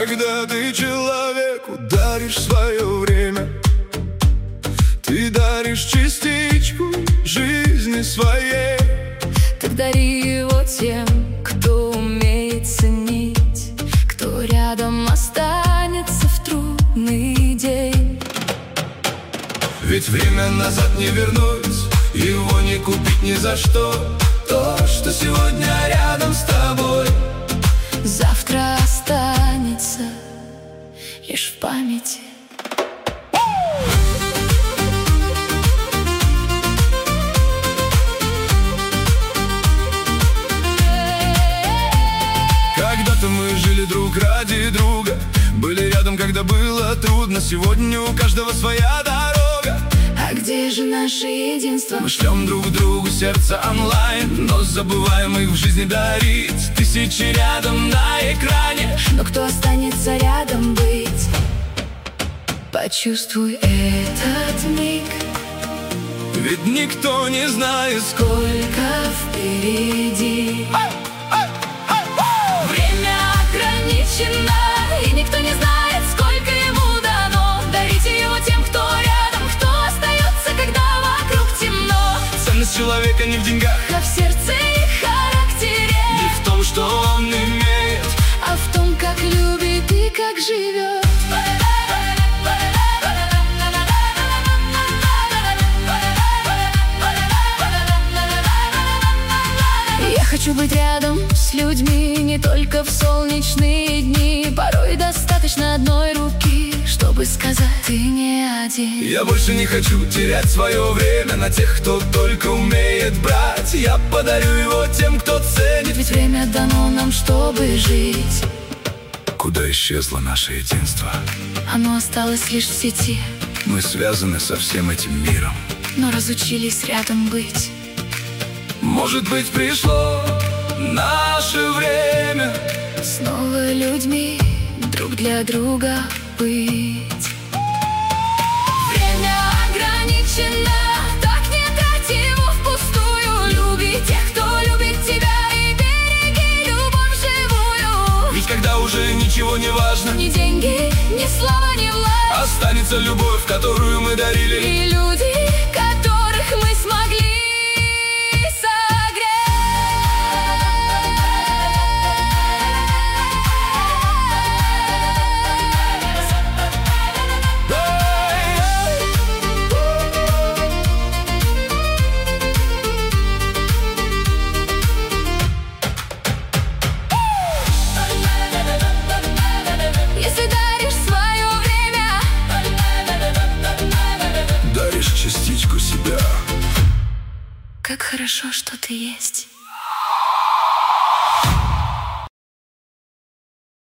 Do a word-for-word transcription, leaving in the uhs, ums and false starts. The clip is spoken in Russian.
Когда ты человеку даришь свое время, ты даришь частичку жизни своей. Так дари его тем, кто умеет ценить, кто рядом останется в трудный день. Ведь время назад не вернуть, его не купить ни за что. То, что сегодня рядом с тобой, завтра останется лишь в памяти. Когда-то мы жили друг ради друга, были рядом, когда было трудно. Сегодня у каждого своя дорога. А где же наше единство? Мы шлем друг другу сердце онлайн, но забываем их в жизни дарить. Тысячи рядом на экране, но кто останется рядом быть? Почувствуй этот миг, ведь никто не знает, сколько впереди. Время ограничено, и никто не знает, сколько ему дано. Дарите его тем, кто рядом, кто остается, когда вокруг темно. Ценность человека не в деньгах, а в сердце и характере. Не в том, что он имеет, а в том, как любит и как живет. Я хочу быть рядом с людьми не только в солнечные дни. Порой достаточно одной руки, чтобы сказать: ты не один. Я больше не хочу терять свое время на тех, кто только умеет брать. Я подарю его тем, кто ценит, ведь время дано нам, чтобы жить. Куда исчезло наше единство? Оно осталось лишь в сети. Мы связаны со всем этим миром, но разучились рядом быть. Может быть, пришло наше время снова людьми друг для друга быть. Время ограничено, так не трать его впустую. Люби тех, кто любит тебя, и береги любовь живую. Ведь когда уже ничего не важно, ни деньги, ни слава, ни власть, останется любовь, которую мы дарили, и люди, которых мы смогли. Как хорошо, что ты есть.